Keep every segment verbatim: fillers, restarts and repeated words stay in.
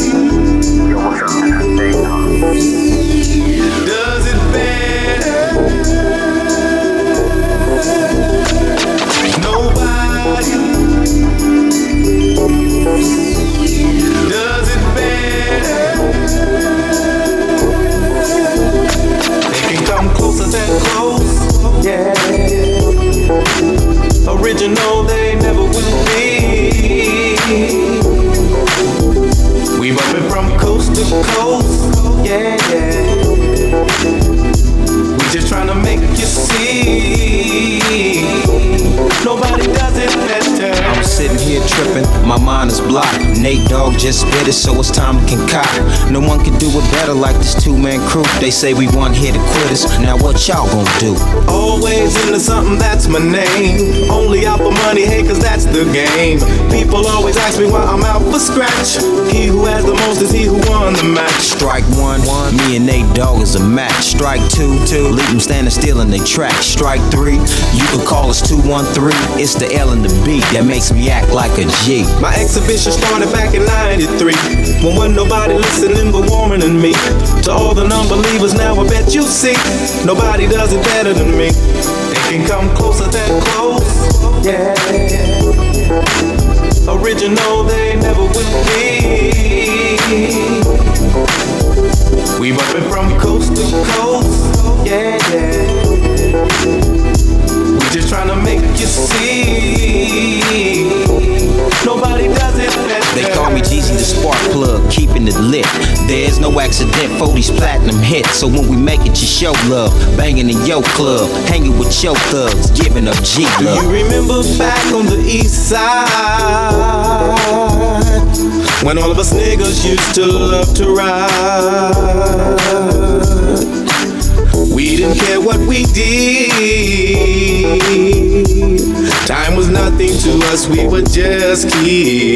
does it better. Nobody does it better. They can come closer than close, yeah. Original they never will be. We bumpin' from coast to coast, yeah, yeah. We just tryna make you see. Nobody does it better. I'm sitting here tripping, my mind is blocked. Nate Dogg just spit it, so it's time to concoct. No one can do it better like this two-man crew. They say we one here to quitters, now what y'all gonna do? Always into something, that's my name. Only out for money, hey, cause that's the game. People always ask me why I'm out for scratch. He who has the most is he who won the match. Strike one, one. Me and Nate Dogg is a match. Strike two, two. Leave them standing still in they track. Strike three, you can call us two one three. It's the L and the B that makes me act like a G. My exhibition started back in ninety-three, when wasn't nobody listening but warmer than me. To all the non-believers now I bet you see, nobody does it better than me. They can come closer than close, yeah. Original they never will be. We bumpin' from coast to coast, yeah, yeah. We just tryna make you see. Nobody does it better. They call me Jeezy the spark plug, keeping it lit. There's no accident for these platinum hits. So when we make it, you show love. Banging in your club, hanging with your thugs, giving up G love. You remember back on the east side, when all of us niggas used to love to ride. We didn't care what we did. Time was nothing to us, we were just kids.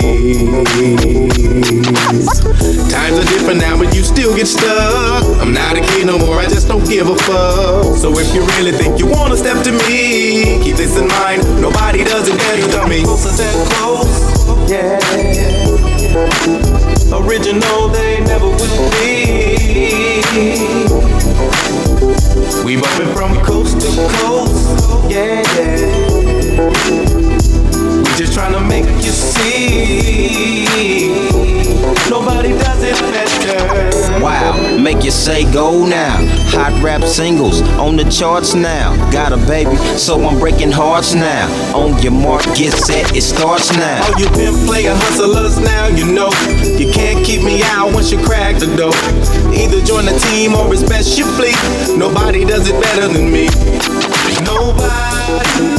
Times are different now, but you still get stuck. I'm not a kid no more, I just don't give a fuck. So if you really think you wanna step to me, keep this in mind, nobody does it better than me. Closer than close, yeah. Original they never will be. We bumpin' from coast to coast, yeah, yeah. We just tryna make you see. Nobody does it better. Wow, make you say go now. Hot rap singles on the charts now. Got a baby, so I'm breaking hearts now. On your mark, get set, it starts now. All you pimp player hustlers now, you know you can't keep me out once you crack the door. Either join the team or it's best you flee. Nobody does it better than me. Nobody